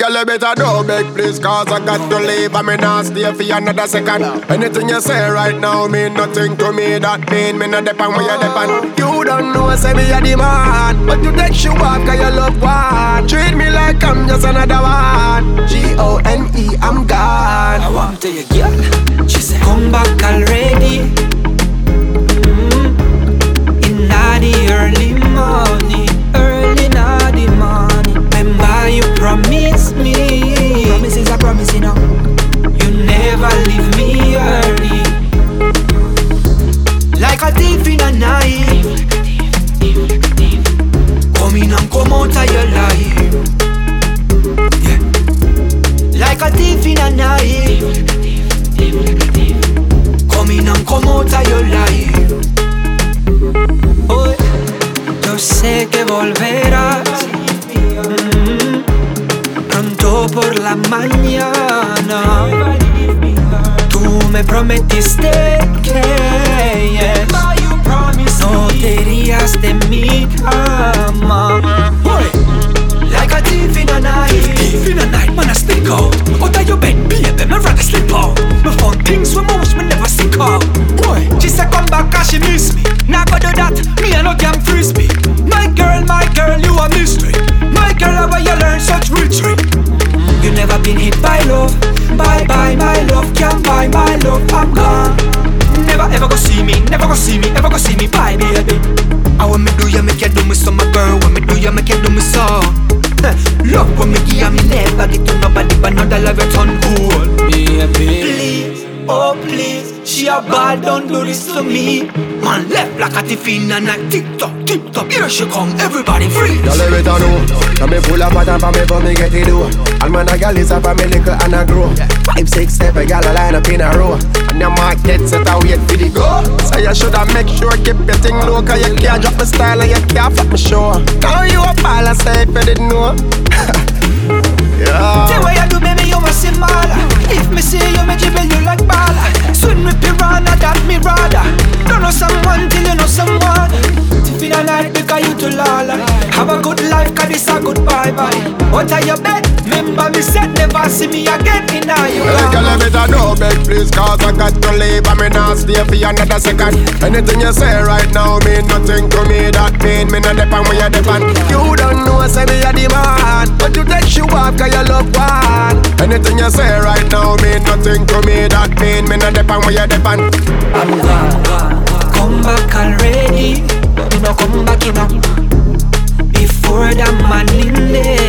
girl, you better don't beg, please, cause I got to leave and me not stay for another second. Anything you say right now mean nothing to me. That mean me not depend where you depend. You don't know, say me a the man, but you take you off cause you love one. Treat me like I'm just another one. G-O-N-E, I'm gone. I want to tell you, girl. She said, come back already. In the early morning, early in the morning. Remember you promised me. Promise is a promise, you know. You never leave me early. Like a thief in a night. Come in and come out of your life. Yeah. Like a thief in a night. Come in and come out of your life. Oh, yo sé que volverás pronto por la mañana. Tú me prometiste que no te irías de mi cama. Like a thief in a night. Thief in a night, man, I stick out. Out of your bed, baby, me rather slip out. Me found things when I wish me never stick out. Boy, she said come back cause she miss me. Now go do that, me and no damn frisbee. My girl, you a mystery. My girl, how you learn such witchery? You never been hit by love. Bye bye my love, can't buy my love, I'm gone. Never ever go see me, never go see me, ever go see me, bye baby. And when me do you make you do me so, my girl. When me do you make you do me so. Love when me give you, me never get to nobody but another love you turn cool. Please, oh please, she a bad, don't do this to me. Man left like a thief in a night. Tick-tock, tip-top, here she come, everybody free. Y'all let me know, now me pull up a time for me for me get it do. All man a gal is up for me little and a grow. 5, 6, 7 gal a line up in a row. And your market set a wait for the go. So you shoulda make sure keep your thing low, cause you can't drop my style and you can't fuck me show. Now you a ball, I say if you didn't know. Yeah. The way you do, baby, you must see mala. If me see you, me dribble you like bala. Swim with piranha, that me rather. Don't know someone till you know someone. If in a night, because you too lala. Have a good life, cause this a good bye-bye. Out of your bed, remember me said never see me again in a you. Well, girl, you better don't beg, please, cause I got to leave and me not stay for another second. Anything you say right now mean nothing to me. That mean me not depend where you depend. You don't know, say me a the man, but you take you off cause you love one. Anything you say right now mean nothing to me. That mean me not depend where you depend. I'm gone. Come back already, but you know come back enough. Before the man in there.